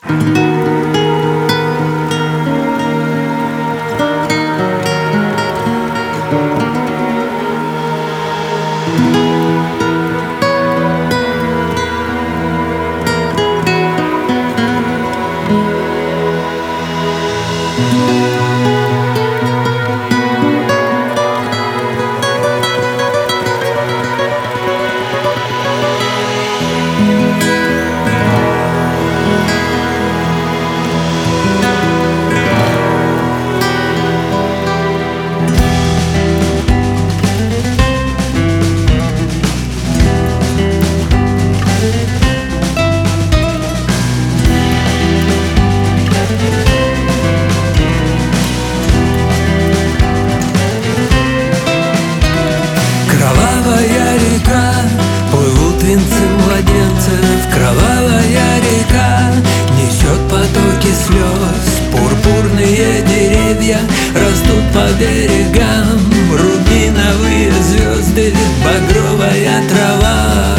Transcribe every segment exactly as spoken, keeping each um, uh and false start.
Кровавая река, плывут венцы младенцев. Кровавая река несет потоки слез. Пурпурные деревья растут по берегам. Рубиновые звезды, багровая трава.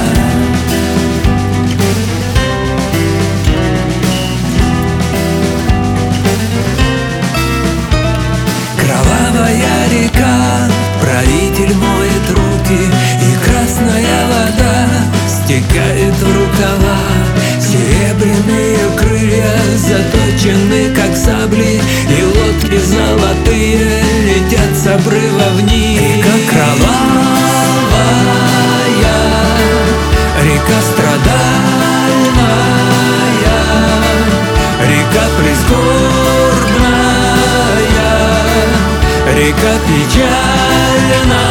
Кровавая река, правитель моет руки, и красная вода стекает в рукава. Серебряные крылья заточены, как сабли, и лодки золотые летят с обрыва вниз. Река кровавая, река страдальная, река прискорбная, река печальная.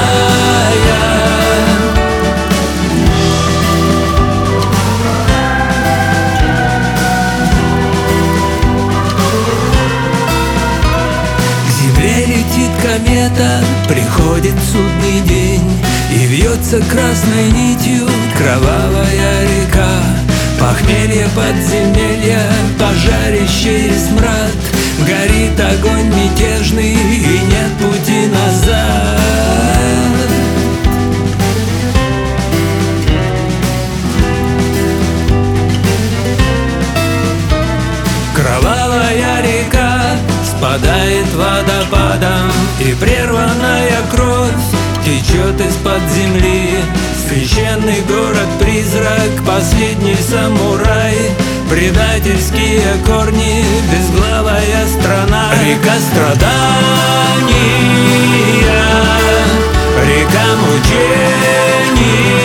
Летит комета, приходит судный день, и вьется красной нитью кровавая река. Похмелье подземелья, пожарище и смрад, горит огонь мятежный, и нет пути назад. Кровавая река спадает водопадом, и прерванная кровь течет из-под земли. Священный город-призрак, последний самурай, предательские корни, безглавая страна. Река страдания, река мучений,